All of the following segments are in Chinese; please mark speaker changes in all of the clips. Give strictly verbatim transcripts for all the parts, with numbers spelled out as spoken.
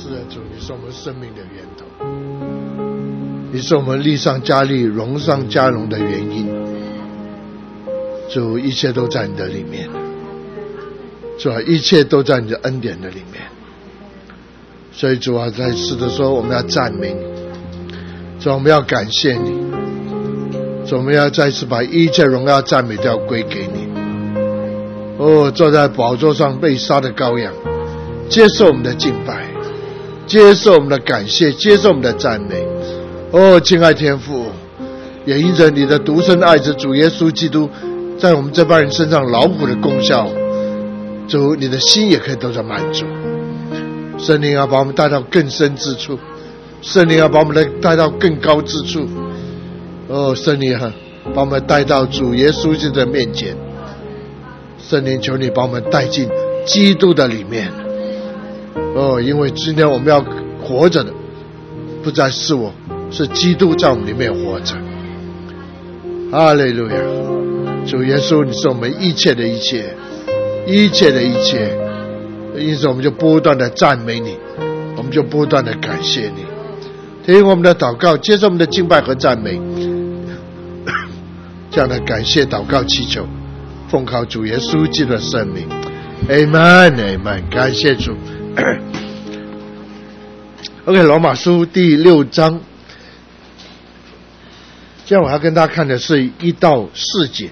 Speaker 1: 是的，主，你是我们生命的源头，你是我们力上加力、荣上加荣的原因。主，一切都在你的里面，主啊，一切都在你的恩典的里面。所以主啊，在此的时候我们要赞美你，主啊，我们要感谢你，主啊，我们要再次把一切荣耀赞美都要归给你。哦，坐在宝座上被杀的羔羊，接受我们的敬拜，接受我们的感谢，接受我们的赞美。哦，亲爱天父，也因着你的独生爱子主耶稣基督在我们这帮人身上劳苦的功效，主，你的心也可以得到满足。圣灵要把我们带到更深之处，圣灵要把我们带到更高之处。哦，圣灵啊，把我们带到主耶稣基督的面前。圣灵，求你把我们带进基督的里面。哦，因为今天我们要活着的不再是我，是基督在我们里面活着。哈利路亚！主耶稣，你是我们一切的一切，一切的一切。因此我们就不断的赞美你，我们就不断的感谢你。听我们的祷告，接受我们的敬拜和赞美，这样的感谢祷告祈求，奉靠主耶稣基督的圣名 Amen Amen。 感谢主。OK， 罗马书第六章，今天我要跟大家看的是一到四节。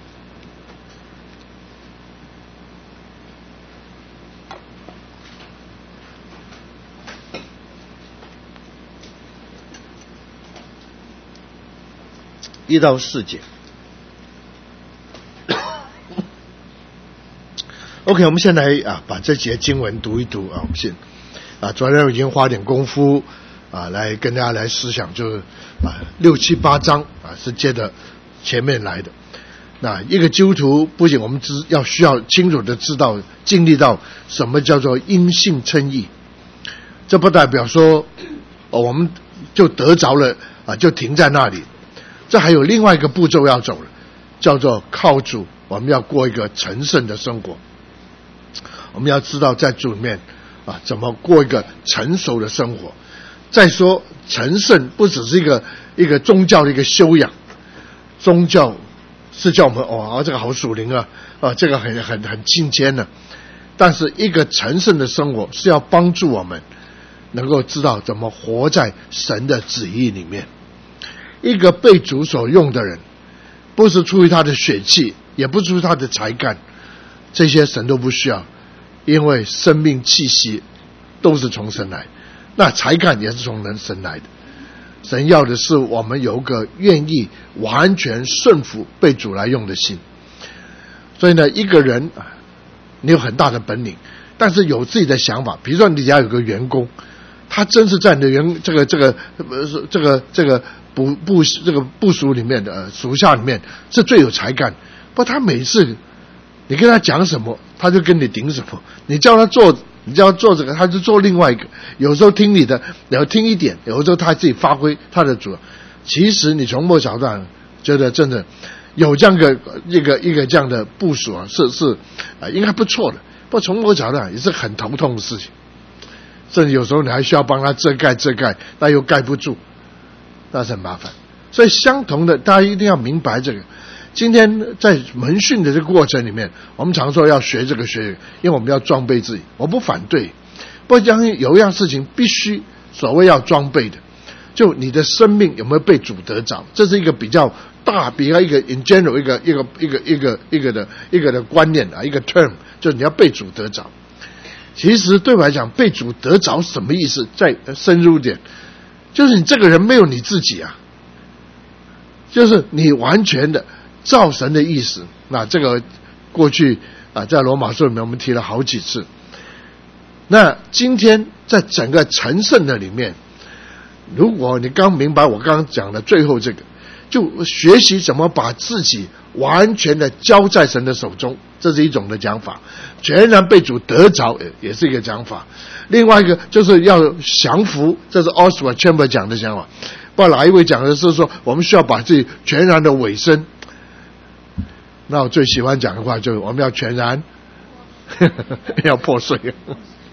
Speaker 1: 一到四节。OK， 我们先来啊，把这节经文读一读啊。我们先啊，昨天我已经花点功夫啊，来跟大家来思想，就是啊六七八章啊是接着前面来的。那一个基督徒不仅我们知要需要清楚的知道、经历到什么叫做因信称义，这不代表说哦我们就得着了啊，就停在那里。这还有另外一个步骤要走了，叫做靠主，我们要过一个成圣的生活。我们要知道在主里面啊，怎么过一个成熟的生活。再说成圣不只是一个一个宗教的一个修养，宗教是叫我们哦，这个好属灵啊，啊，这个很很很敬虔的。但是一个成圣的生活是要帮助我们能够知道怎么活在神的旨意里面。一个被主所用的人，不是出于他的血气，也不是出于他的才干，这些神都不需要，因为生命气息都是从神来，那才干也是从人神来的。神要的是我们有个愿意完全顺服被主来用的心。所以呢，一个人你有很大的本领，但是有自己的想法。比如说你家有个员工，他真是在你的员这个这个这个这个部部这个部属里面的、呃、属下里面是最有才干，不过他每次你跟他讲什么，他就跟你顶什么。你叫他做，你叫他做这个，他就做另外一个。有时候听你的，然后听一点；有时候他自己发挥他的主。其实你从末小段觉得真的有这样个一个一个这样的部署啊，是是啊、呃，应该不错的。不过从末小段也是很头痛的事情，甚至有时候你还需要帮他遮盖遮盖，那又盖不住，那是很麻烦。所以相同的，大家一定要明白这个。今天在门训的这个过程里面，我们常说要学这个学这个，因为我们要装备自己。我不反对，不过相信有一样事情必须所谓要装备的，就你的生命有没有被主得着，这是一个比较大，比较一个 in general 一个一个一个一个一个的一个的观念啊，一个 term， 就是你要被主得着。其实对我来讲，被主得着什么意思？再深入点，就是你这个人没有你自己啊，就是你完全的照神的意思。那这个过去啊，在罗马书里面我们提了好几次。那今天在整个成圣的里面，如果你刚明白我刚刚讲的最后这个，就学习怎么把自己完全的交在神的手中，这是一种的讲法。全然被主得着也是一个讲法。另外一个就是要降服，这是 Oswald Chambers 讲的想法。不知道哪一位讲的是说我们需要把自己全然的委身。那我最喜欢讲的话就是我们要全然要破碎。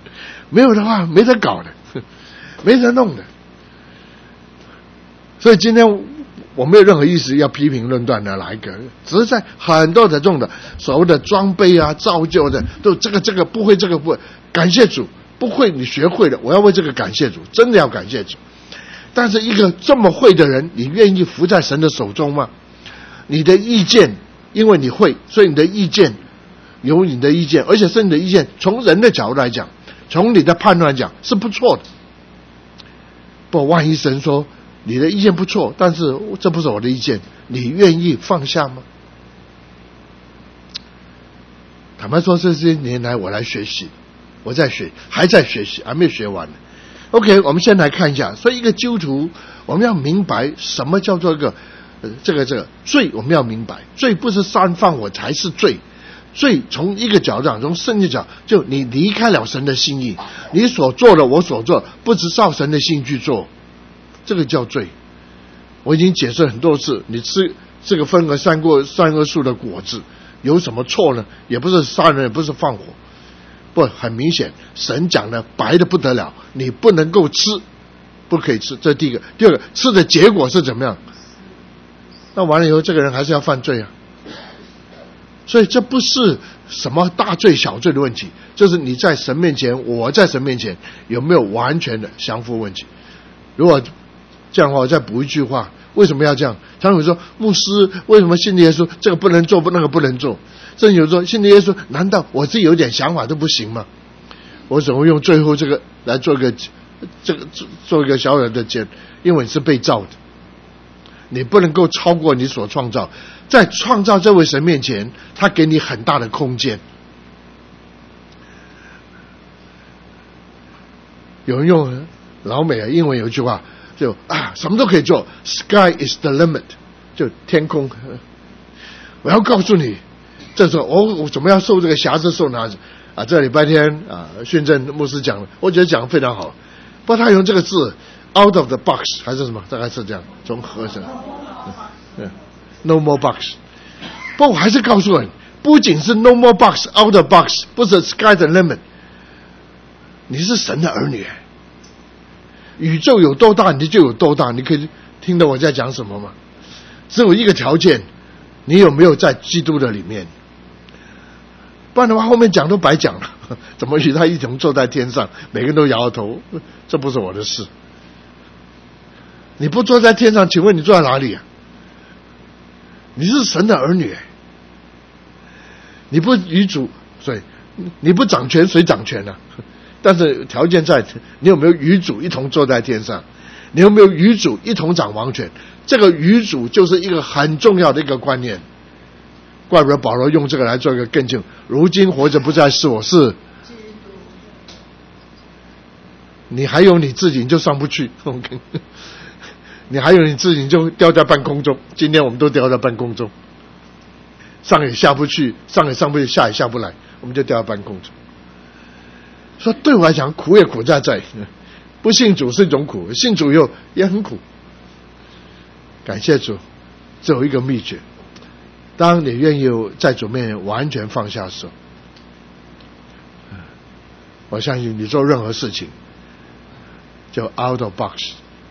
Speaker 1: 没有的话没得搞的，没得弄的。所以今天我没有任何意思要批评论断的哪一个，只是在很多的这种的所谓的装备啊、造就的，都这个这个不会，这个不会，感谢主，不会你学会了，我要为这个感谢主，真的要感谢主。但是一个这么会的人，你愿意服在神的手中吗？你的意见，因为你会，所以你的意见有你的意见，而且是你的意见，从人的角度来讲，从你的判断来讲是不错的。不，万一神说你的意见不错，但是这不是我的意见，你愿意放下吗？坦白说，这些年来我来学习，我在学，还在学习，还没学完呢。OK， 我们先来看一下，所以一个基督徒，我们要明白什么叫做一个、呃、这个这个罪，我们要明白，罪不是杀人放火才是罪，罪从一个角度讲，从圣经讲，就你离开了神的心意，你所做的，我所做，不只照神的心去做，这个叫罪。我已经解释很多次，你吃这个分和善恶善恶树的果子有什么错呢？也不是杀人，也不是放火。不，很明显，神讲的白的不得了，你不能够吃，不可以吃，这是第一个。第二个，吃的结果是怎么样？那完了以后，这个人还是要犯罪啊。所以这不是什么大罪小罪的问题，就是你在神面前，我在神面前有没有完全的降服问题。如果这样的话，我再补一句话，为什么要这样？常常有说，牧师为什么信耶稣，这个不能做，那个不能做？甚至有说，信耶稣，难道我自己有点想法都不行吗？我怎么用最后这个来做一个这个做一个小小的结，因为你是被造的，你不能够超过你所创造，在创造这位神面前，他给你很大的空间。有人用老美啊，英文有一句话，就啊什么都可以做 ，Sky is the limit， 就天空。我要告诉你，这时候我我怎么样受这个辖制受拿子啊？这礼拜天啊，训政牧师讲了，我觉得讲得非常好。不过他用这个字 ，out of the box 还是什么？大概是这样，从合成，嗯 ，no more box。不过我还是告诉你，不仅是 no more box，out of box， 不是 sky the limit。你是神的儿女，宇宙有多大，你就有多大。你可以听得我在讲什么吗？只有一个条件，你有没有在基督的里面？不然的话，后面讲都白讲了。怎么与他一同坐在天上？每个人都摇摇头，这不是我的事。你不坐在天上，请问你坐在哪里啊？你是神的儿女，你不与主，所以你不掌权，谁掌权呢、啊？但是条件在，你有没有与主一同坐在天上？你有没有与主一同掌王权？这个与主就是一个很重要的一个观念。怪不得保罗用这个来做一个更清楚。如今活着不再是我，是你还有你自己，你就上不去。Okay. 你还有你自己，你就掉在半空中。今天我们都掉在半空中，上也下不去，上也上不去，下也下不来，我们就掉在半空中。说对我来讲，苦也苦在在，不信主是一种苦，信主以后也很苦。感谢主，只有一个秘诀：当你愿意在主面前完全放下手，我相信你做任何事情就 out of box。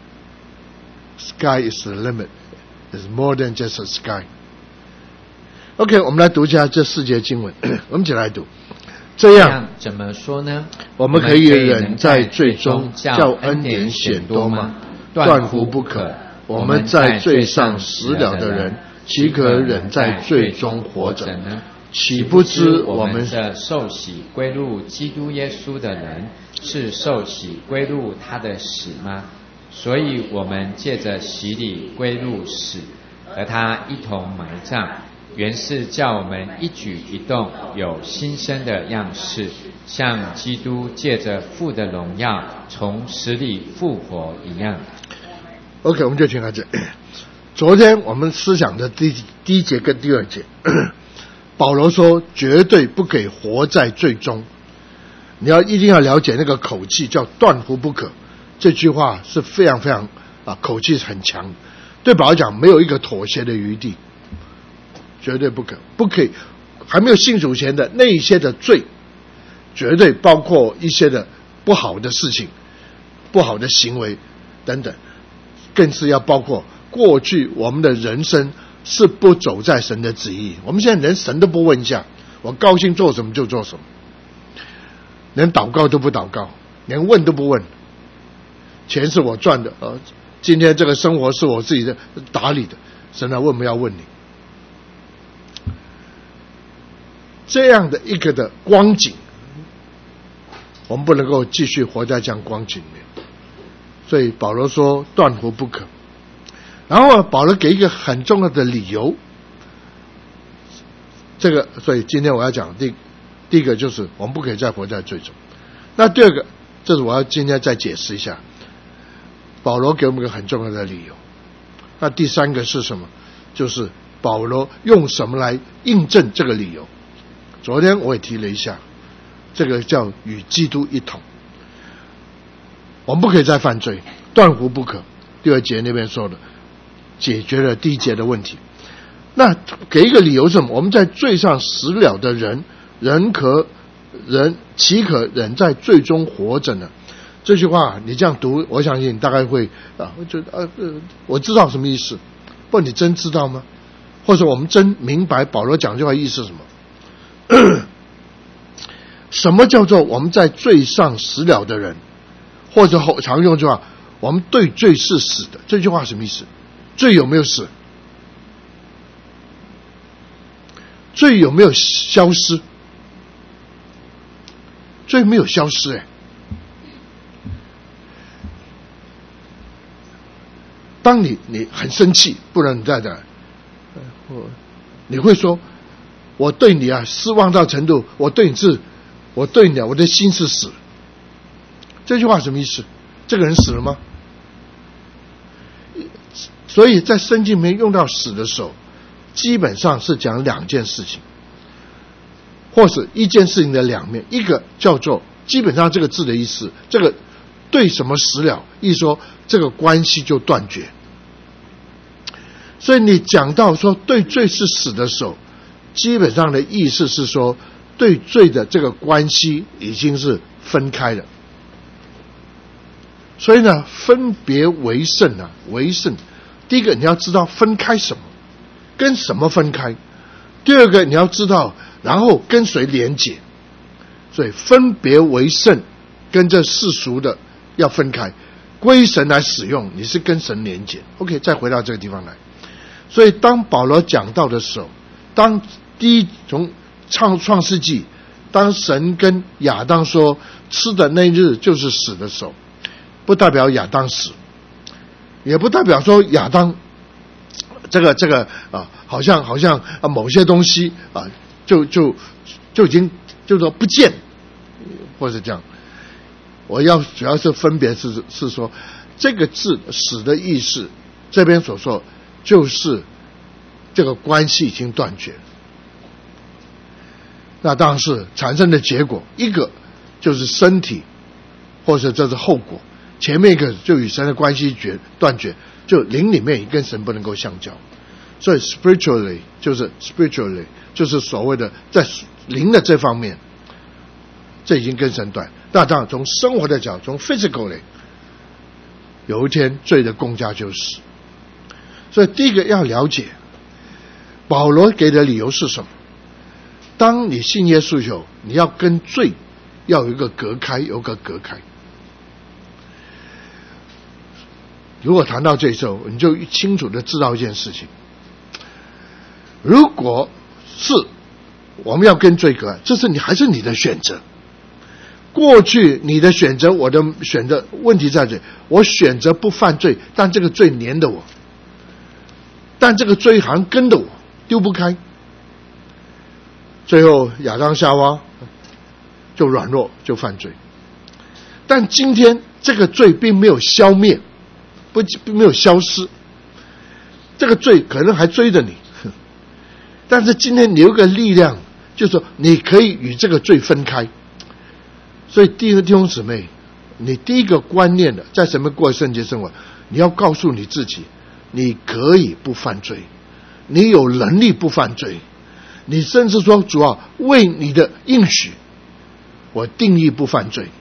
Speaker 1: Sky is the limit, is more than just a sky. OK， 我们来读一下这四节经文，我们一起来读。这样
Speaker 2: 怎么说呢？
Speaker 1: 我们可以忍在罪中，叫恩典显多吗？断乎不可。我们在罪上死了的人，岂可忍在罪中活着呢？岂不知我们
Speaker 2: 这受洗归入基督耶稣的人，是受洗归入他的死吗？所以我们借着洗礼归入死，和他一同埋葬，原是叫我们一举一动有新生的样式，像基督借着父的荣耀从死里复活一样。
Speaker 1: OK， 我们就停在这。昨天我们思想的第第一节跟第二节，保罗说绝对不可以活在罪中，你要一定要了解那个口气，叫断乎不可。这句话是非常非常啊，口气很强，对保罗讲没有一个妥协的余地，绝对不可，不可以。还没有信主前的那一些的罪， 绝对包括一些的不好的事情、不好的行为等等，更是要包括过去我们的人生是不走在神的旨意。我们现在连神都不问一下，我高兴做什么就做什么，连祷告都不祷告，连问都不问。钱是我赚的，呃，今天这个生活是我自己的打理的，神来问不要问你。这样的一个的光景，我们不能够继续活在这样光景里面。所以保罗说断乎不可。然后保罗给一个很重要的理由，这个所以今天我要讲第第一个就是我们不可以再活在罪中。那第二个，这是我要今天再解释一下，保罗给我们一个很重要的理由。那第三个是什么？就是保罗用什么来印证这个理由？昨天我也提了一下，这个叫与基督一同。我们不可以再犯罪，断乎不可。第二节那边说的，解决了第一节的问题。那给一个理由是什么？我们在罪上死了的人，人可人岂可忍在罪中活着呢？这句话你这样读，我相信你大概会啊，就呃呃，我知道什么意思。不，你真知道吗？或者我们真明白保罗讲这话意思是什么？什么叫做我们在罪上死了的人？或者常用这句话，我们对罪是死的。这句话什么意思？罪有没有死？罪有没有消失？罪没有消失哎。当你你很生气，不然你在这，你会说，我对你啊失望到程度，我对你是，我对你啊，我的心是死。这句话什么意思？这个人死了吗？所以在圣经里面用到死的时候，基本上是讲两件事情，或是一件事情的两面。一个叫做基本上这个字的意思，这个对什么死了，意思说这个关系就断绝。所以你讲到说对罪是死的时候，基本上的意思是说对罪的这个关系已经是分开了。所以呢，分别为圣啊，为圣。第一个你要知道分开什么，跟什么分开。第二个你要知道，然后跟谁连结。所以分别为圣跟这世俗的要分开，归神来使用，你是跟神连结。OK， 再回到这个地方来。所以当保罗讲到的时候，当第一从创创世纪，当神跟亚当说吃的那日就是死的时候，不代表亚当死，也不代表说亚当这个这个啊，好像好像啊某些东西啊就就就已经就说不见，或者这样。我要主要是分别是是说这个字死的意思，这边所说就是这个关系已经断绝。那当然是产生的结果，一个就是身体，或者这是后果。前面一个就与神的关系绝断绝，就灵里面也跟神不能够相交。所以 spiritually 就是 spiritually 就是所谓的在灵的这方面，这已经跟神断。那当然从生活的角度，从 physically 有一天罪的公价就是死。所以第一个要了解保罗给的理由是什么。当你信耶稣以后，你要跟罪要有一个隔开，有一个隔开。如果谈到这时候，你就清楚的知道一件事情，如果是我们要跟罪隔开，这是你还是你的选择。过去你的选择，我的选择，问题在这里，我选择不犯罪，但这个罪黏着我，但这个罪好像跟着我，丢不开。最后亚当夏娃就软弱，就犯罪。但今天这个罪并没有消灭，不并没有消失，这个罪可能还追着你，但是今天你有个力量，就是说你可以与这个罪分开。所以第一个弟兄姊妹，你第一个观念的，在什么过圣洁生活，你要告诉你自己，你可以不犯罪，你有能力不犯罪，你甚至说主啊，为你的应许， 我定义不犯罪。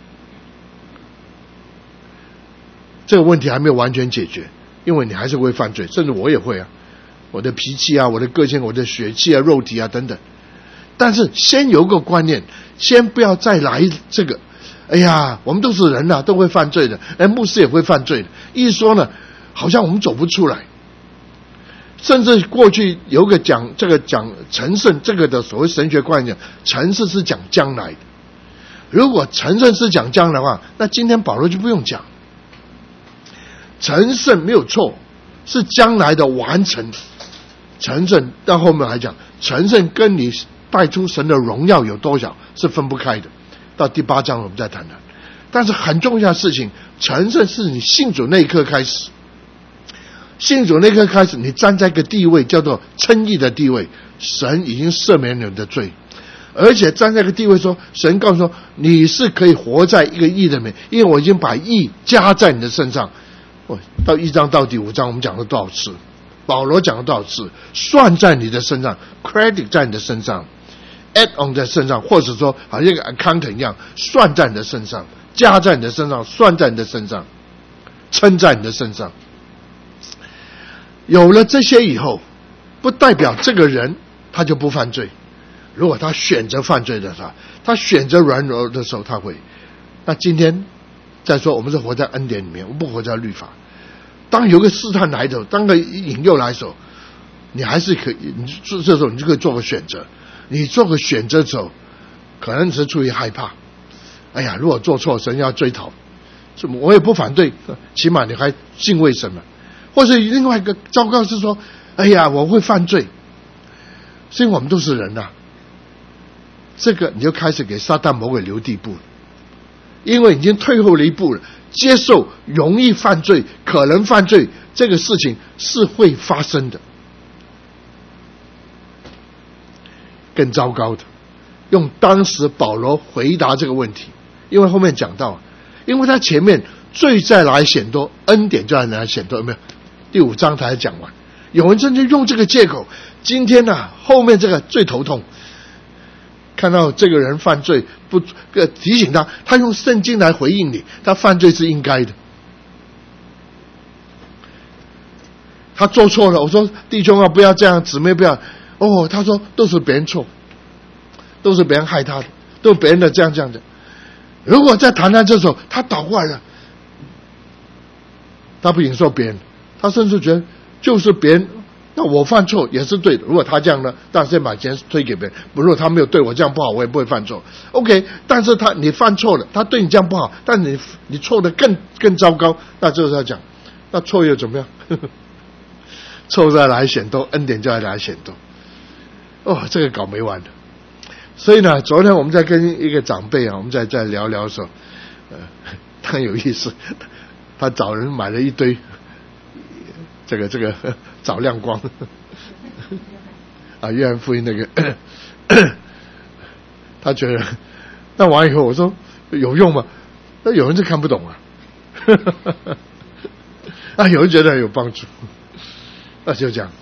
Speaker 1: 这个问题还没有完全解决，因为你还是会犯罪，甚至我也会啊，我的脾气啊，我的个性，我的血气啊，肉体啊等等。但是先有个观念，先不要再来这个哎呀我们都是人啊，都会犯罪的，哎牧师也会犯罪的，一说呢好像我们走不出来。甚至过去有个讲这个讲成圣这个的所谓神学观念，成圣是讲将来的，如果成圣是讲将来的话，那今天保罗就不用讲。成圣没有错，是将来的完成。成圣到后面还讲，成圣跟你带出神的荣耀有多少是分不开的，到第八章我们再谈谈。但是很重要的事情，成圣是你信主那一刻开始，信主那一刻开始，你站在一个地位叫做称义的地位，神已经赦免你的罪，而且站在一个地位说，神告诉说你是可以活在一个义的里面，因为我已经把义加在你的身上。到一章到第五章我们讲了多少次，保罗讲了多少次，算在你的身上， credit 在你的身上， add on 在身上，或者说好像一个 accountant 一样，算在你的身上，加在你的身上，算在你的身上，称在你的身上。有了这些以后，不代表这个人他就不犯罪，如果他选择犯罪的时候，他选择软弱的时候他会。那今天再说我们是活在恩典里面，我们不活在律法。当有个试探来的时候，当个引诱来的时候，你还是可以，你这时候你就可以做个选择。你做个选择的时候，可能只是出于害怕，哎呀如果做错神要追讨，我也不反对，起码你还敬畏神嘛。或者另外一个糟糕是说，哎呀我会犯罪，所以我们都是人啊，这个你就开始给撒旦魔鬼留地步了，因为已经退后了一步了，接受容易犯罪可能犯罪这个事情是会发生的。更糟糕的，用当时保罗回答这个问题，因为后面讲到，因为他前面罪再来显多，恩典就来显多，有没有？第五章才讲完，有人真正用这个借口，今天啊后面这个最头痛，看到这个人犯罪，不提醒他，他用圣经来回应你，他犯罪是应该的，他做错了，我说弟兄啊不要这样，姊妹不要，哦他说都是别人错，都是别人害他的，都是别人的这样这样的。如果在谈谈这时候他倒过来了，他不仅说别人，他甚至觉得就是别人，那我犯错也是对的，如果他这样呢，当然先把钱推给别人，如果他没有对我这样不好，我也不会犯错 OK。 但是他你犯错了，他对你这样不好，但你你错的更更糟糕，那就是要讲那错又怎么样错再来显多，恩典就要来显多，哦这个搞没完的。所以呢昨天我们在跟一个长辈啊，我们在在聊聊的时候，呃很有意思，他找人买了一堆这个这个找亮光啊约翰福音那个他觉得那完以后我说有用吗？那有人是看不懂啊啊有人觉得有帮助，那就这样，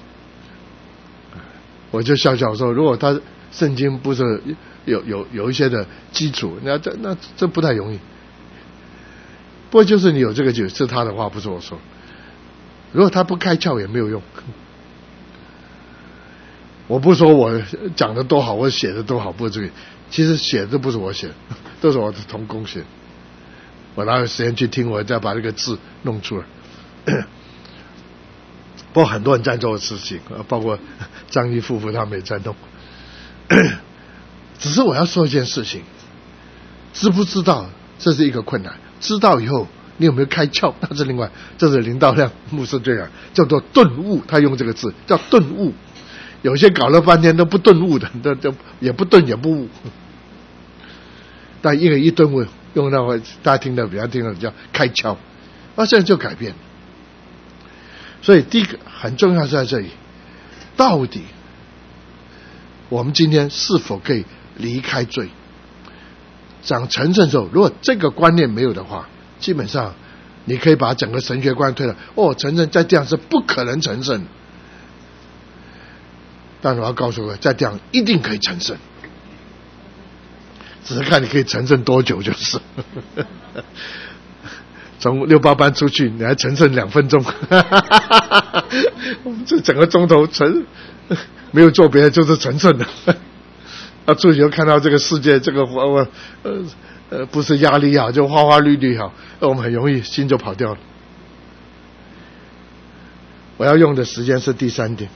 Speaker 1: 我就笑笑说，如果他圣经不是有有有一些的基础，那这那这不太容易。不过就是你有这个基础，是他的话，不是我说。如果他不开窍也没有用。我不说我讲的多好，我写的多好，不是这个。其实写的不是我写的，都是我的同工写的。我哪有时间去听，我再把这个字弄出来。不过很多人在做的事情，包括张毅夫妇他们也在弄。只是我要说一件事情，知不知道这是一个困难，知道以后你有没有开窍那是另外。这是林道亮牧师这样叫做顿悟，他用这个字叫顿悟。有些搞了半天都不顿悟的，都都也不顿也不悟，但一个一顿悟用那个大家听的比较听的叫开窍，那现在就改变。所以第一个很重要是在这里，到底我们今天是否可以离开罪？讲成圣的时候，如果这个观念没有的话，基本上你可以把整个神学观推了。哦，成圣再这样是不可能成圣，但是我要告诉各位，再这样一定可以成圣。 只是看你可以成圣多久就是。从六八班出去，你还成圣两分钟，这整个钟头成没有做别的，就是成圣了。啊，出去又看到这个世界，这个呃呃呃不是压力好，就花花绿绿好，我们很容易心就跑掉了。我要用的时间是第三点，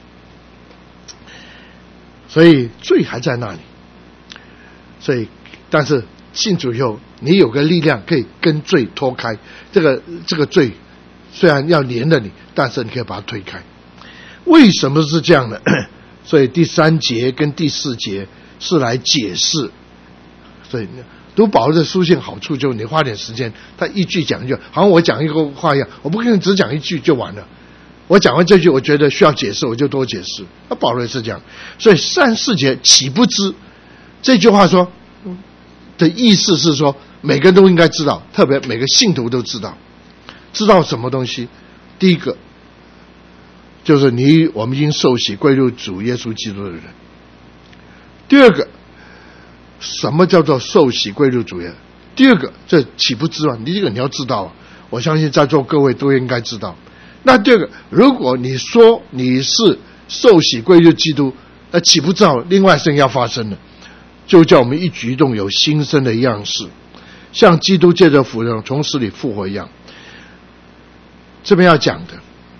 Speaker 1: 所以罪还在那里，所以但是信主以后，你有个力量可以跟罪脱开。这个这个罪虽然要连着你，但是你可以把它推开。为什么是这样的？所以第三节跟第四节是来解释。所以读保罗的书信好处就是你花点时间，他一句讲一句，好像我讲一个话一样，我不可能只讲一句就完了。我讲完这句，我觉得需要解释，我就多解释。那保罗也是这样。所以三四节岂不知这句话说的意思是说，每个人都应该知道，特别每个信徒都知道，知道什么东西？第一个就是你我们已经受洗归入主耶稣基督的人。第二个，什么叫做受洗归入主耶稣？第二个，这岂不知吗？第一个你要知道啊，我相信在座各位都应该知道。那第二个，如果你说你是受洗归入基督，那岂不知道另外事情要发生了？就叫我们一举一动有新生的样式，像基督借着福音从死里复活一样。这边要讲的，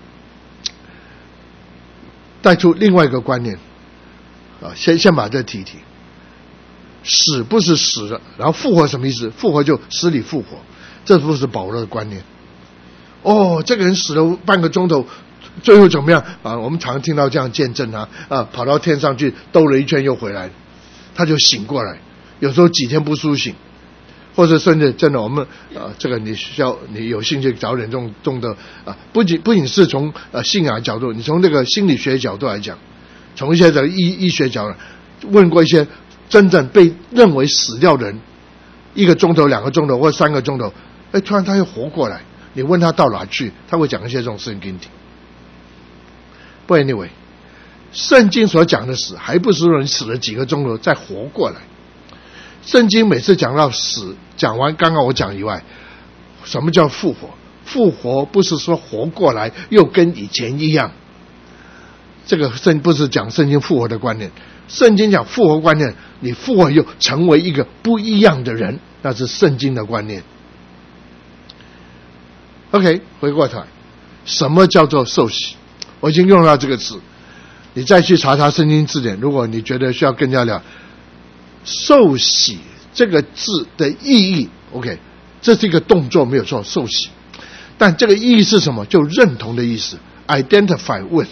Speaker 1: 带出另外一个观念啊，先先把这提提。死不是死了，然后复活什么意思？复活就死里复活，这不是保罗的观念。哦，这个人死了半个钟头，最后怎么样啊？我们常听到这样见证啊，啊，跑到天上去兜了一圈又回来了。他就醒过来，有时候几天不苏醒，或者甚至真的我们啊，这个你需要你有兴趣找点这种这种的啊，不仅不仅是从呃信仰角度，你从这个心理学角度来讲，从一些的医医学角度问过一些真正被认为死掉的人，一个钟头、两个钟头或三个钟头，哎，突然他又活过来，你问他到哪去，他会讲一些这种事情给你听。不 anyway。圣经所讲的死，还不是说你死了几个钟头再活过来。圣经每次讲到死，讲完刚刚我讲以外，什么叫复活？复活不是说活过来又跟以前一样，这个圣不是讲圣经复活的观念。圣经讲复活观念，你复活又成为一个不一样的人，那是圣经的观念。OK， 回过头来，什么叫做受洗？我已经用到这个词。你再去查查圣经字典，如果你觉得需要更加了解受洗这个字的意义 ，OK， 这是一个动作没有错，受洗，但这个意义是什么？就认同的意思 ，identify with，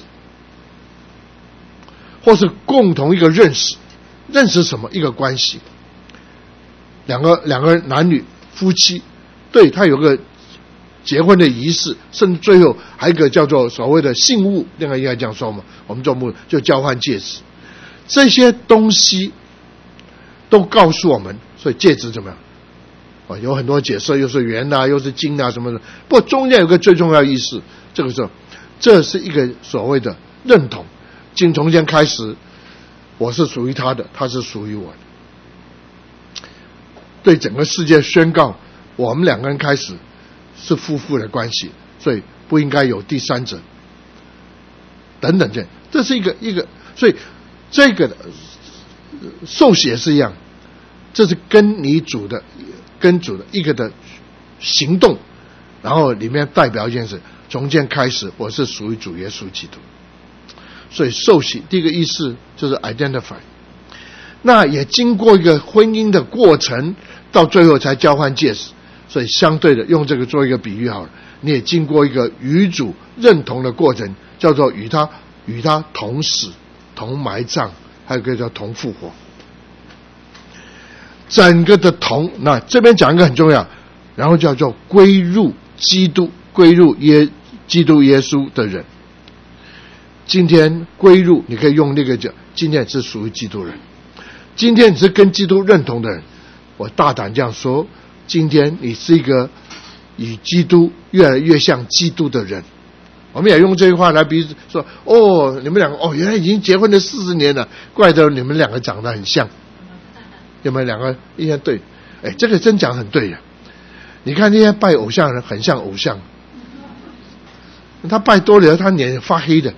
Speaker 1: 或是共同一个认识，认识什么？一个关系，两个两个男女夫妻，对他有个结婚的仪式，甚至最后还有一个叫做所谓的信物，另外应该这样说嘛，我们做木就交换戒指，这些东西都告诉我们，所以戒指怎么样？哦，有很多解释，又是圆啊，又是金啊什么的。不过中间有个最重要的意思，这个时候，这是一个所谓的认同。经从前开始，我是属于他的，他是属于我的。对整个世界宣告，我们两个人开始是夫妇的关系，所以不应该有第三者。等等这，这是一个一个，所以这个受洗也是一样，这是跟你主的跟主的一个的行动，然后里面代表一件事，从今天开始我是属于主耶稣基督。所以受洗第一个意思就是 identify， 那也经过一个婚姻的过程，到最后才交换戒指，所以相对的用这个做一个比喻好了，你也经过一个与主认同的过程，叫做与他与他同死同埋葬，还有一个叫同复活。整个的同，那这边讲一个很重要，然后叫做归入基督，归入耶基督耶稣的人。今天归入，你可以用那个讲，今天是属于基督人。今天你是跟基督认同的人，我大胆这样说，今天你是一个与基督越来越像基督的人。我们也用这句话来比喻说，哦，你们两个哦，原来已经结婚了四十年了，怪得你们两个长得很像。 有没有两个一样对？哎，这个真讲很对呀。你看那些拜偶像的人很像偶像，他拜多了他脸发黑的，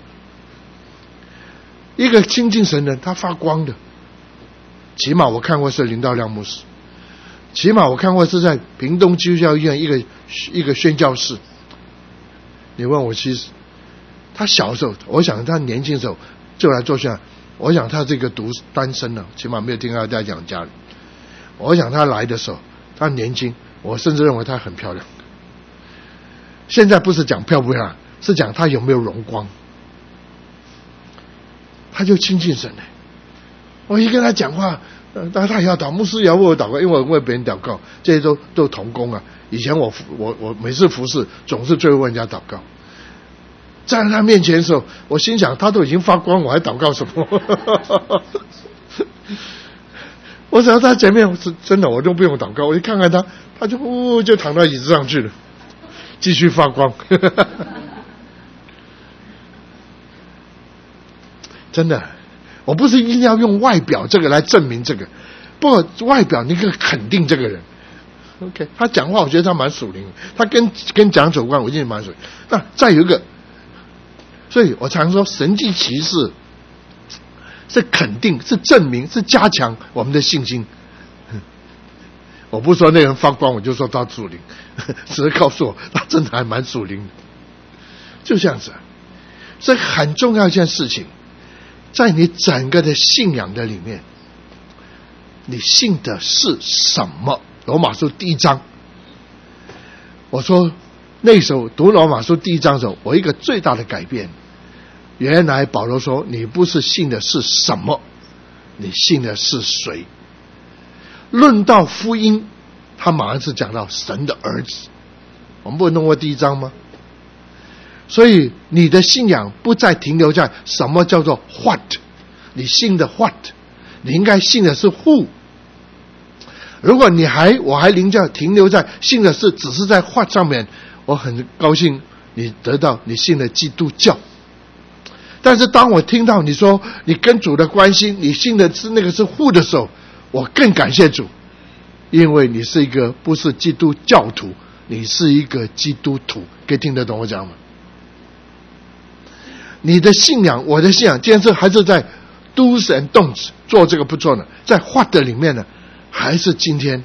Speaker 1: 一个亲近神人他发光的。起码我看过是林道亮牧师，起码我看过是在屏东基督教医院一个一个宣教士。你问我，其实他小时候，我想他年轻的时候就来做宣教，我想他这个独单身了，起码没有听他在讲家里。我想他来的时候，他年轻，我甚至认为他很漂亮。现在不是讲漂不漂亮，是讲他有没有荣光。他就亲近神了。我一跟他讲话，呃，他他也要祷，牧师也要为我祷告，因为我为别人祷告，这些都都同工啊。以前我我我每次服侍，总是最后为人家祷告。站在他面前的时候，我心想，他都已经发光，我还祷告什么？我只要在前面，真的我都不用祷告，我一看看他，他就呜、哦、就躺到椅子上去了，继续发光。真的，我不是一定要用外表这个来证明这个，不过外表你可以肯定这个人。OK， 他讲话我觉得他蛮属灵的，他跟跟讲者有关，我觉得蛮属灵。那再有一个，所以我常说神迹奇事是肯定，是证明，是加强我们的信心。我不说那个人发光，我就说他属灵，只是告诉我他真的还蛮属灵的，就这样子。所以很重要一件事情，在你整个的信仰的里面，你信的是什么？罗马书第一章，我说那时候读罗马书第一章的时候，我一个最大的改变，原来保罗说你不是信的是什么，你信的是谁。论到福音，他马上是讲到神的儿子。我们不是弄过第一章吗？所以你的信仰不再停留在什么叫做 what， 你信的 what， 你应该信的是 who。如果你还我还凌驾停留在信的是只是在 what 上面，我很高兴你得到你信的基督教。但是当我听到你说你跟主的关系，你信的是那个是 who 的时候，我更感谢主，因为你是一个不是基督教徒，你是一个基督徒。可以听得懂我讲吗？你的信仰，我的信仰，今天是还是在 do's and don'ts， 做这个不做呢？在 what 的里面呢，还是今天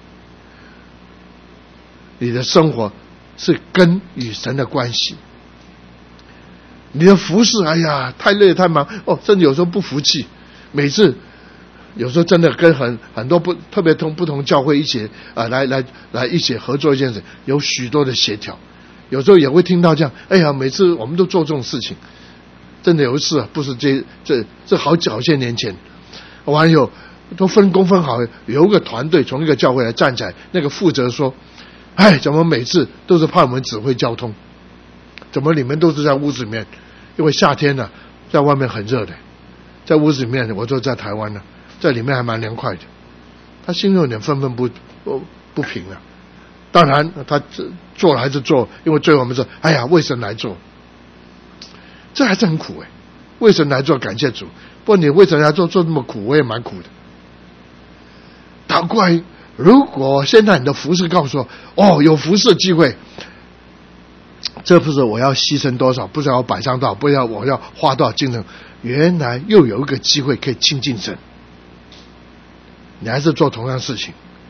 Speaker 1: 你的生活是跟与神的关系？你的服侍，哎呀，太累太忙哦，甚至有时候不服气，每次有时候真的跟很很多不特别同不同教会一起啊、呃、来来来一起合作一件事，有许多的协调。有时候也会听到这样，哎呀，每次我们都做这种事情。真的有一次啊，不是这这这好好些年前，完有都分工分好，有一个团队从一个教会来站起来，那个负责说，哎，怎么每次都是怕我们指挥交通，怎么你们都是在屋子里面，因为夏天呢、啊、在外面很热的，在屋子里面我说在台湾呢、啊、在里面还蛮凉快的，他心里有点愤愤不不不平了。当然他做了还是做，因为最后我们说，哎呀，为神来做，这还是很苦哎，为神来做，感谢主。不过你为神来做做这么苦，我也蛮苦的。倒过来，如果现在你的服事告诉我，哦，有服事机会，这不是我要牺牲多少，不是要摆上多少，不要我要花多少精神，原来又有一个机会可以亲近神，你还是做同样事情。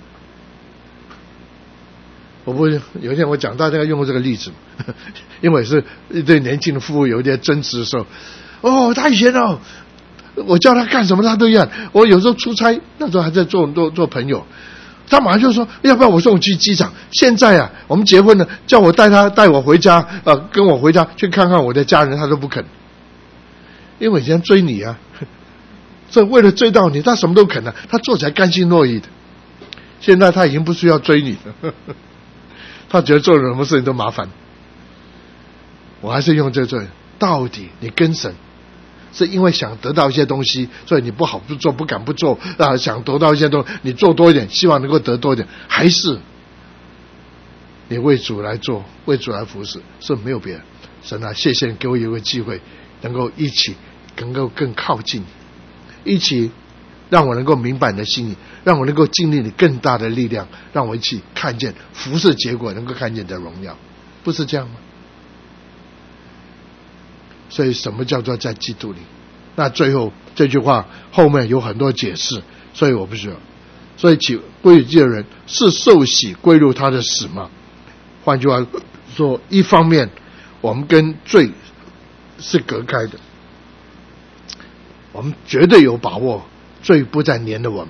Speaker 1: 我不有一天我讲大家用过这个例子，因为是一对年轻的夫妇有一点争执的时候，哦，他以前哦，我叫他干什么他都一样。我有时候出差，那时候还在做做做朋友，他马上就说要不要我送你去机场。现在啊，我们结婚了，叫我带他带我回家，呃，跟我回家去看看我的家人，他都不肯，因为以前追你啊，这为了追到你，他什么都肯了、啊，他做起来甘心乐意的。现在他已经不需要追你了。他觉得做什么事情都麻烦，我还是用这个。到底你跟神是因为想得到一些东西，所以你不好不做，不敢不做啊、呃，想得到一些东西，你做多一点，希望能够得多一点，还是你为主来做，为主来服侍，是没有别人。神啊，谢谢你给我有个机会，能够一起能够更靠近，一起让我能够明白你的心意，让我能够经历你更大的力量，让我一起看见服事结果，能够看见你的荣耀，不是这样吗？所以什么叫做在基督里？那最后这句话后面有很多解释，所以我不需要。所以起归于基督的人是受洗归入他的死吗？换句话说，一方面我们跟罪是隔开的，我们绝对有把握罪不再黏着我们，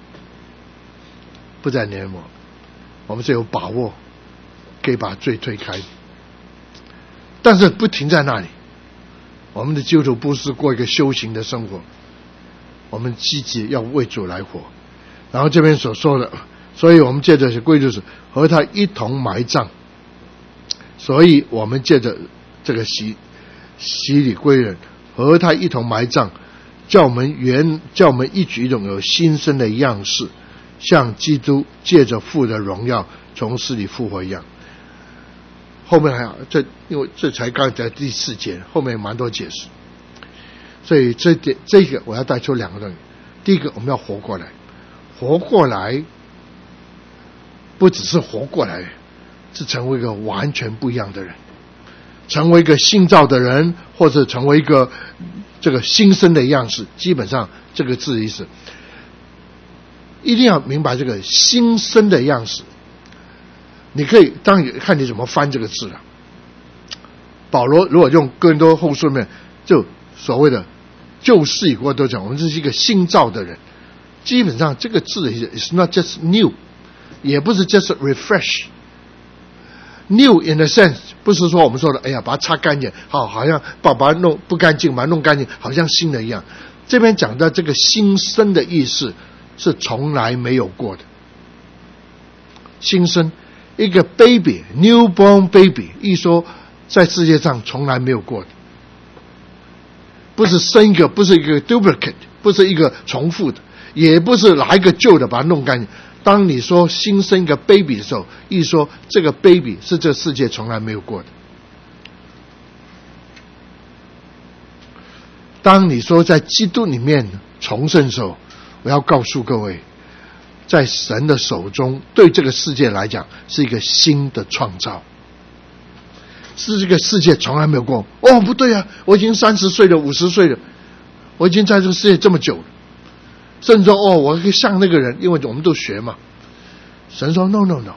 Speaker 1: 不再黏我们，我们是有把握可以把罪推开的。但是不停在那里，我们的基督徒不是过一个修行的生活，我们积极要为主来活。然后这边所说的，所以我们借着归入死和他一同埋葬，所以我们借着这个洗洗礼归人和他一同埋葬，叫我们原叫我们一举一动有新生的样式，像基督借着父的荣耀从死里复活一样。后面还有这，因为这才刚才第四节，后面蛮多解释，所以这点这个我要带出两个东西。第一个，我们要活过来，活过来不只是活过来，是成为一个完全不一样的人，成为一个新造的人，或者成为一个这个新生的样式。基本上这个字的意思一定要明白，这个新生的样式你可以当然看你怎么翻这个字了。保罗如果用哥林多后书面，就所谓的旧事已过都讲，我们这是一个新造的人。基本上这个字的意思 is not just new， 也不是 just refresh。 new in a sense 不是说我们说的哎呀把它擦干净，好好像把把它弄不干净，把它弄干净好像新的一样。这边讲到这个新生的意思是从来没有过的。新生一个 baby newborn baby， 一说在世界上从来没有过的，不是生一个，不是一个 duplicate， 不是一个重复的，也不是拿一个旧的把它弄干净。当你说新生一个 baby 的时候，一说这个 baby 是这世界从来没有过的。当你说在基督里面重生的时候，我要告诉各位，在神的手中对这个世界来讲是一个新的创造，是这个世界从来没有过。哦，不对啊，我已经三十岁了，五十岁了，我已经在这个世界这么久了。甚至说哦，我可以像那个人，因为我们都学嘛。神说 no no no，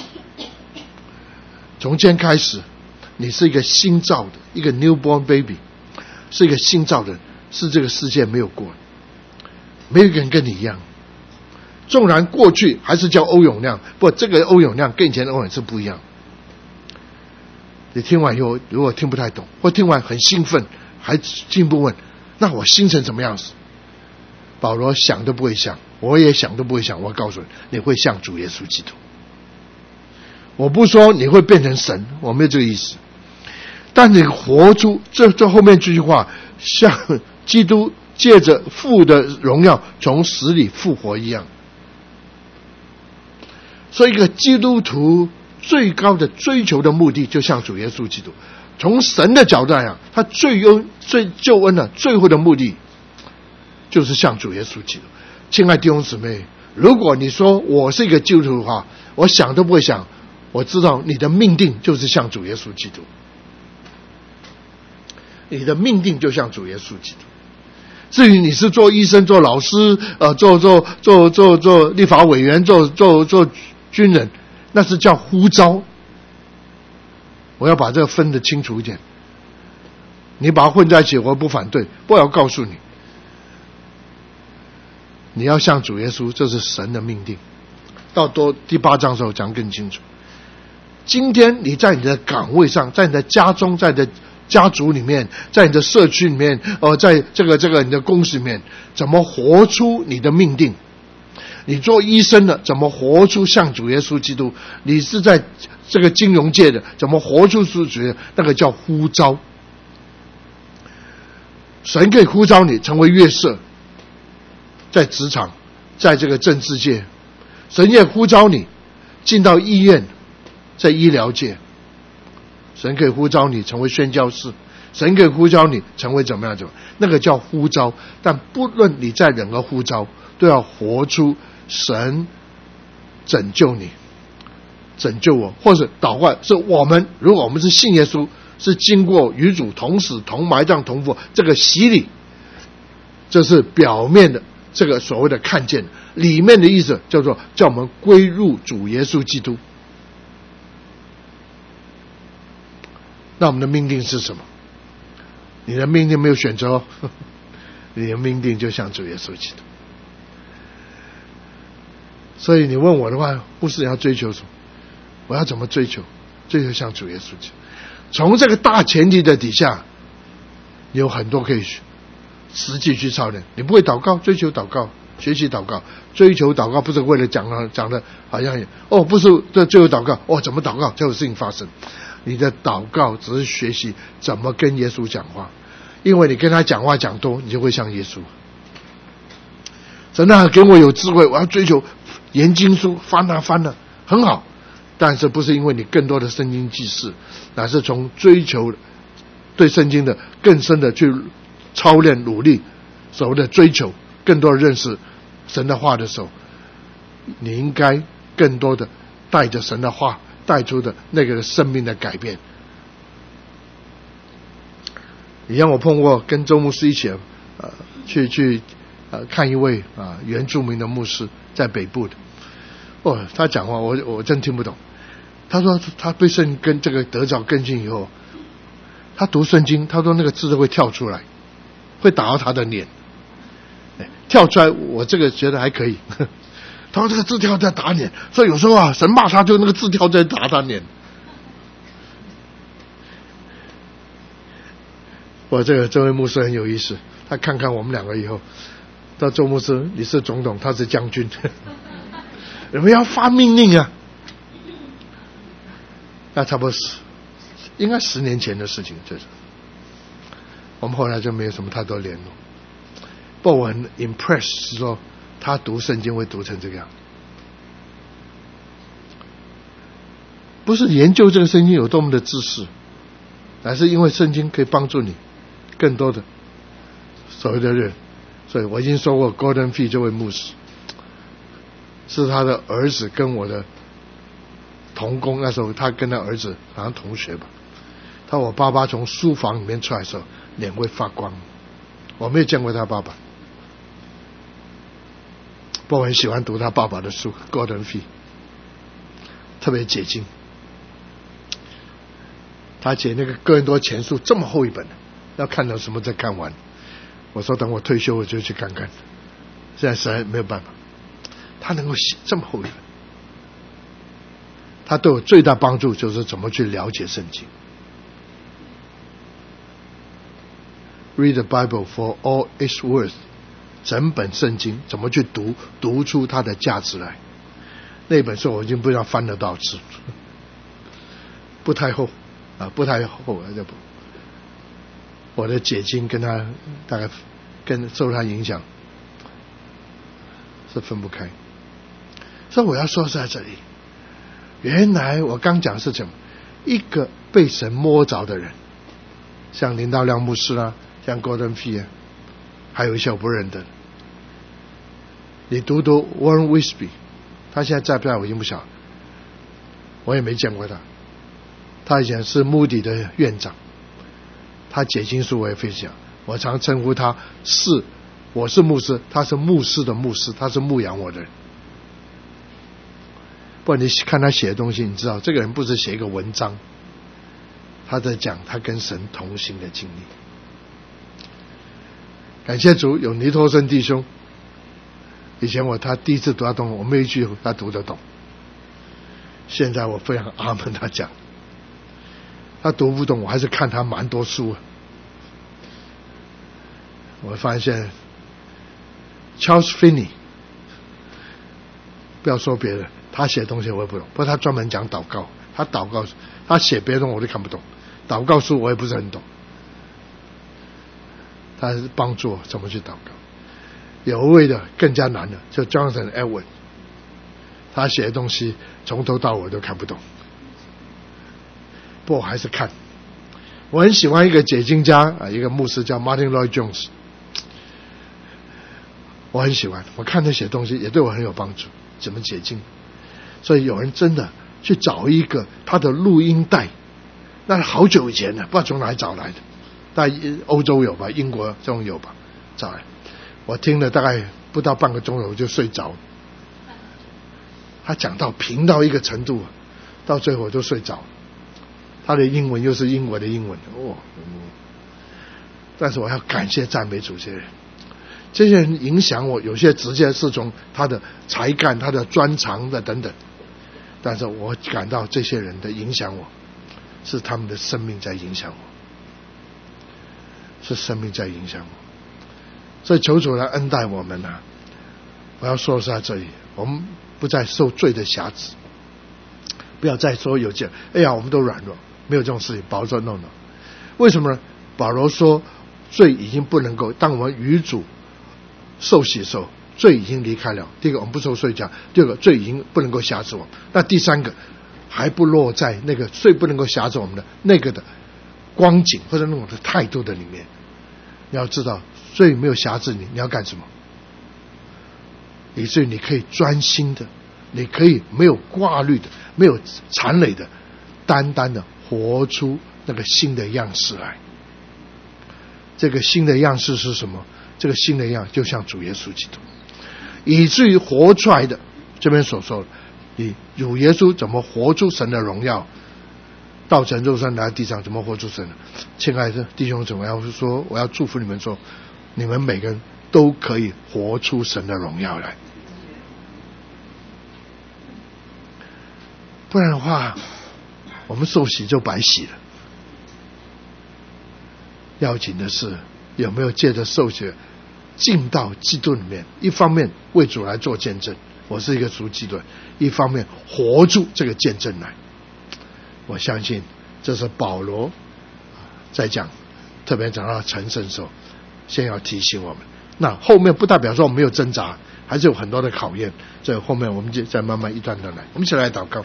Speaker 1: 从今天开始你是一个新造的，一个 newborn baby， 是一个新造的人，是这个世界没有过的，没有一个人跟你一样。纵然过去还是叫欧永亮，不过这个欧永亮跟以前的欧永亮是不一样。你听完以后如果听不太懂，或听完很兴奋，还进一步问，那我新成什么样子？保罗想都不会想，我也想都不会想，我告诉你，你会像主耶稣基督。我不说你会变成神，我没有这个意思，但你活出这这后面这句话，像基督借着父的荣耀从死里复活一样。所以一个基督徒最高的追求的目的，就像主耶稣基督。从神的角度来讲，他最优最救恩的最后的目的就是像主耶稣基督。亲爱弟兄姊妹，如果你说我是一个基督徒的话，我想都不会想，我知道你的命定就是像主耶稣基督，你的命定就像主耶稣基督。至于你是做医生、做老师、呃，做做做做做立法委员、做做做军人，那是叫呼召。我要把这个分得清楚一点。你把它混在一起，我不反对，不过要告诉你，你要像主耶稣，这是神的命定。到多第八章的时候讲更清楚。今天你在你的岗位上，在你的家中，在你的家族里面，在你的社区里面，呃，在这个这个你的公司里面，怎么活出你的命定？你做医生的，怎么活出像主耶稣基督？你是在这个金融界的，怎么活出主耶稣？那个叫呼召。神可以呼召你成为乐社，在职场，在这个政治界；神也呼召你进到医院，在医疗界。神可以呼召你成为宣教士，神可以呼召你成为怎么样怎么样，那个叫呼召。但不论你在任何呼召， 都要活出神拯救你、拯救我，或者祷告是我们，如果我们是信耶稣，是经过与主同死、同埋葬、同复这个洗礼，这是表面的这个所谓的看见，里面的意思叫做叫我们归入主耶稣基督。那我们的命定是什么？你的命定没有选择哦，你的命定就像主耶稣基督。所以你问我的话，牧师要追求什么？我要怎么追求？追求像主耶稣基督。从这个大前提的底下，你有很多可以实际去操练。你不会祷告，追求祷告，学习祷告，追求祷告不是为了讲讲的好像哦，不是这追求祷告哦，怎么祷告就有事情发生。你的祷告只是学习怎么跟耶稣讲话，因为你跟他讲话讲多，你就会像耶稣。神啊，给我有智慧，我要追求研经书，翻啊翻啊，很好。但是不是因为你更多的圣经记事，乃是从追求对圣经的更深的去操练努力，所谓的追求更多的认识神的话的时候，你应该更多的带着神的话带出的那个生命的改变。你让我碰过跟周牧师一起呃去去呃看一位啊、呃、原住民的牧师，在北部的，哦，他讲话我我真听不懂。他说他对圣经跟这个得着更新以后，他读圣经，他说那个字都会跳出来，会打到他的脸，跳出来我这个觉得还可以。他说这个字跳在打脸，所以有时候啊神骂他就那个字跳在打他脸。我这个这位牧师很有意思，他看看我们两个以后，到周牧师你是总统，他是将军，你们要发命令啊。那差不多是应该十年前的事情，就是我们后来就没有什么太多联络。不过我很 impress 是说他读圣经会读成这个样，不是研究这个圣经有多么的知识，而是因为圣经可以帮助你更多的所谓的人。所以我已经说过 Gordon Fee 这位牧师是他的儿子跟我的同工，那时候他跟他儿子好像同学吧。他我爸爸从书房里面出来的时候脸会发光，我没有见过他爸爸，不过我很喜欢读他爸爸的书 Gordon Fee， 特别解经。他解那个哥林多前书这么厚一本，要看到什么再看完。我说等我退休我就去看看，现在实在没有办法。他能够写这么厚一本，他对我最大帮助就是怎么去了解圣经。Read the Bible for all its worth， 整本圣经怎么去读，读出它的价值来。那本书我已经不知道翻了多少次，不太厚啊，不太厚啊，这不。我的解经跟他大概跟受他影响是分不开。所以我要说是在这里，原来我刚讲是什么？一个被神摸着的人，像林道亮牧师啊，像 Gordon Fee 啊，还有一些我不认得。你读读 Warren Wiersbe， 他现在在不在我已经不晓得，我也没见过他。他以前是穆迪的院长，他解经书我也分享，我常称呼他是，我是牧师，他是牧师的牧师，他是牧养我的人。不然你看他写的东西，你知道这个人不是写一个文章，他在讲他跟神同行的经历。感谢主有尼托生弟兄，以前我他第一次读他懂，我没有一句他读得懂，现在我非常阿门他讲，他读不懂我还是看他蛮多书。我发现 Charles Finney， 不要说别人，他写的东西我也不懂，不过他专门讲祷告，他祷告他写别的东西我都看不懂，祷告书我也不是很懂，他是帮助我怎么去祷告。有一位的更加难的，就 Jonathan Edwards， 他写的东西从头到尾都看不懂，不过我还是看。我很喜欢一个解经家啊，一个牧师叫 Martin Lloyd Jones， 我很喜欢，我看那些东西也对我很有帮助，怎么解经。所以有人真的去找一个他的录音带，那是好久以前的，不知道从哪里找来的，大概欧洲有吧，英国这种有吧，找来。我听了大概不到半个钟头我就睡着。他讲到平到一个程度，到最后我就睡着。他的英文又是英国的英文，哦，但是我要感谢赞美主这些人，这些人影响我，有些直接是从他的才干、他的专长的等等，但是我感到这些人的影响我，是他们的生命在影响我，是生命在影响我。所以求主来恩待我们啊！我要说在这里，我们不再受罪的辖制，不要再说有这，哎呀，我们都软弱，没有这种事情。保罗说 no no， 为什么呢？保罗说罪已经不能够，当我们与主受洗的时候，罪已经离开了。第一个，我们不受罪加；第二个，罪已经不能够辖制我们。那第三个，还不落在那个罪不能够辖制我们的那个的光景或者那种的态度的里面。你要知道，罪没有辖制你，你要干什么？以至于你可以专心的，你可以没有挂虑的，没有缠累的，单单的活出那个新的样式来。这个新的样式是什么？这个新的样就像主耶稣基督，以至于活出来的，这边所说的，你主耶稣怎么活出神的荣耀，道成肉身来到地上怎么活出神的？亲爱的弟兄姊妹，我要说，我要祝福你们说，你们每个人都可以活出神的荣耀来。不然的话，我们受洗就白洗了。要紧的是有没有借着受洗进到基督里面，一方面为主来做见证，我是一个属基督人，一方面活出这个见证来。我相信这是保罗在讲，特别讲到成圣的时候，先要提醒我们。那后面不代表说我们没有挣扎，还是有很多的考验，这后面我们就再慢慢一段段来。我们一起来祷告。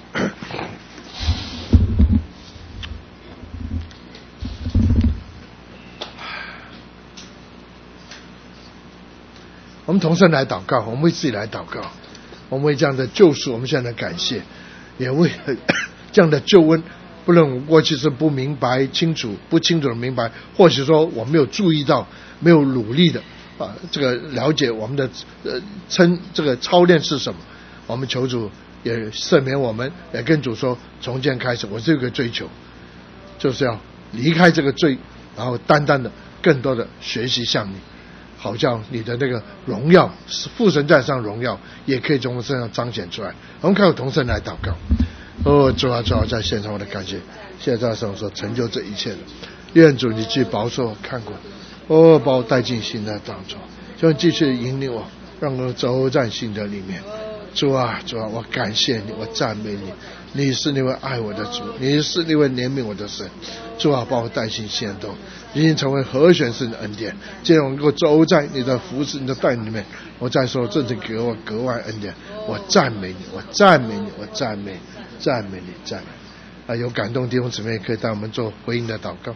Speaker 1: 我们同声来祷告，我们为自己来祷告，我们为这样的救赎，我们现在感谢，也为这样的救恩，不论我过去是不明白清楚不清楚的明白，或许说我没有注意到，没有努力的啊，这个了解我们的呃称这个操练是什么，我们求主也赦免我们，也跟主说，从今天开始我这个追求就是要离开这个罪，然后单单的更多的学习向你，好像你的那个荣耀，父神在上荣耀也可以从我身上彰显出来。我们看有同声来祷告。哦，主啊主啊，在现场我的感谢，现在上所成就这一切的，愿主你去保守我看过，哦，把我带进新的当中，就继续引领我，让我走在新的里面。主啊主啊，我感谢你，我赞美你，你是那位爱我的主，你是那位怜悯我的神。主啊，把我带进新的动，已经成为和弦式的恩典，既然我能够走在你的服侍你的带领里面，我再说这是给我格外恩典，我赞美你，我赞美你，我赞美你，赞美你，赞美你。啊，有感动弟兄姊妹可以带我们做回应的祷告。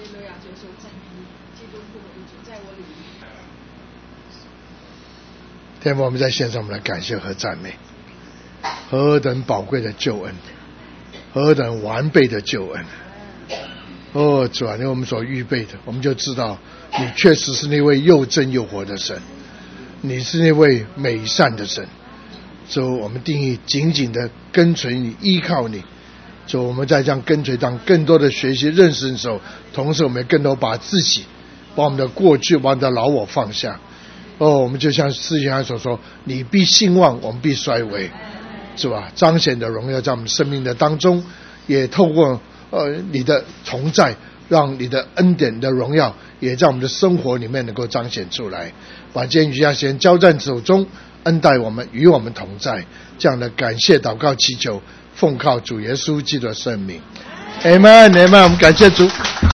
Speaker 1: 天父，我们在线上我们来感谢和赞美，何等宝贵的救恩，何等完备的救恩。哦，主啊，你我们所预备的，我们就知道你确实是那位又真又活的神，你是那位美善的神。主，我们定义紧紧的跟随你，依靠你。主，我们在这样跟随当更多的学习认识的时候，同时我们更多把自己，把我们的过去，把我们的老我放下。哦，我们就像诗篇所说，你必兴旺，我们必衰微，是吧？彰显的荣耀在我们生命的当中，也透过呃你的同在，让你的恩典、你的荣耀也在我们的生活里面能够彰显出来。把今天余下时间交在手中，恩待我们，与我们同在。这样的感谢祷告祈求，奉靠主耶稣基督的圣名，阿们，阿们，我们感谢主。